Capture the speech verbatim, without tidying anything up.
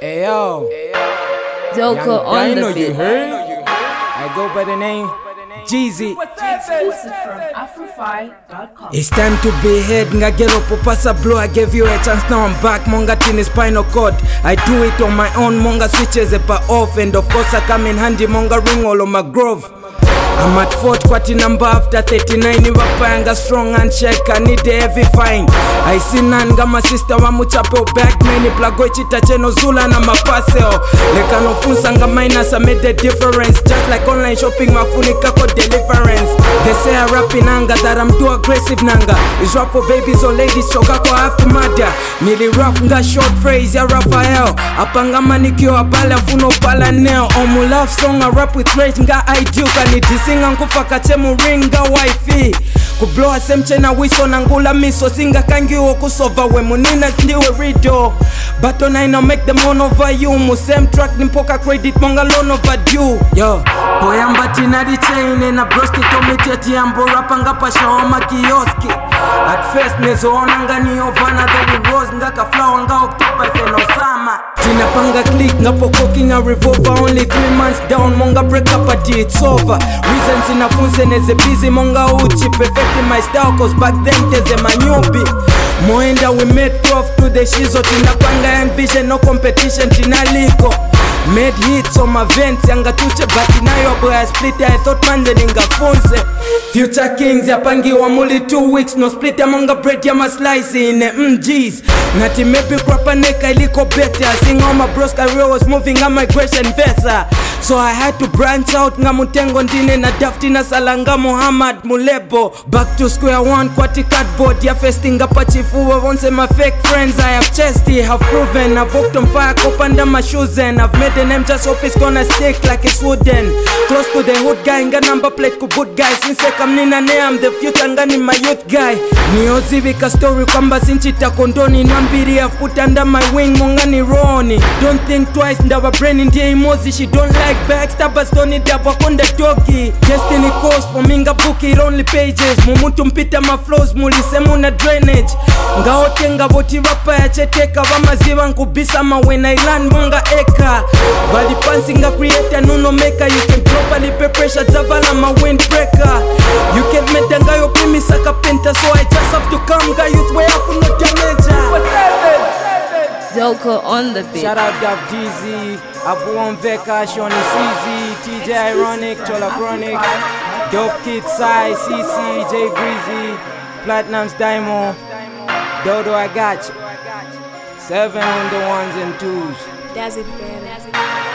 Hey yo, Doko on I the know you beat. heard. I go by the name Jeezy. Exclusive from Afrofy dot com. It's time to be head. Nga get up, pasa blow. I gave you a chance, now I'm back. Monga tini spinal cord. I do it on my own. Monga switches it off, and of course I come in handy. Monga ring all on my grove. I'm at fourth quarter number after thirty-nine. Iwapanga strong and check. I need the heavy fine. I see nanga my sister wa muchapo back. Many plago chita cheno zula na mapaseo. Leka no funsa nga minus I made the difference. Just like online shopping mafunika ko deliverance. They say I rap in anger that I'm too aggressive nanga. It's rap for babies or ladies choka ko I have to murder. Nili rap nga short phrase ya Raphael. Apanga manikyo apala funo pala neo. Omu love song I rap with rage nga I do. Kaniti singa nkufaka chemu ringa wifi kubloa semche na wiso na ngula miso singa kangiwo kusova we munina ndiwe rido but on I now make them on over you mu same track nimpoka credit monga loan overdue yo boyamba tina di chain na broski tomiteti ambo rapanga pasha wa makioski at first nezo onanga ni ovana the we rose ngaka flower nga October feno sama tina panga click ngapo cooking a revolver only three months down monga break up at it's over reasons inafunse neze busy monga uchi perfecting my style cause back then teze manyubi moenda we made prof to the shizo tina panga and vision no competition tina liko made hits on my vents yanga tuche but inayo boy I split I thought man the ninga funse future kings ya pangi wa muli two weeks no split ya monga bread ya ma slice in mgs nati maybe proper neka iliko better sing all my bros career was moving a migration visa so I had to branch out nga mutengo ndine na dafti na salanga Muhammad Mulebo back to square one kwati cardboard ya festing up chifu wonse my fake friends I have chesty have proven I've walked on fire cup under my shoes and I've made the name just hope it's gonna stick like it's wooden close to the hood guy nga number plate ku good guy since I'm nina ne I'm the future ngani my youth guy niozivika story kwamba sinchita kondoni nambiri ya put under my wing mongani roni don't think twice ndawa brain ndiye emozi she don't like backstabbers don't need up wakonda toki destiny calls for minga book it only pages mumutu mpita my flows mulisemu na drainage ngaote ngaboti rapa ya cheteka wamaziwa nkubisa ma when I land monga eka bali pansi nga creator nuno maker you can properly pay pressure zavala ma windbreaker you can make ngayo pimi saka penta so I just have to come ga youth way up no damage Doko on the beat. shout out Daf D Z Abu Onveka Shoni C Z T J Ironic Chola Chronic Dope Kid Sai C C J Breezy Platinum's Daimo Dodo I got you seven on the ones and twos Does it better?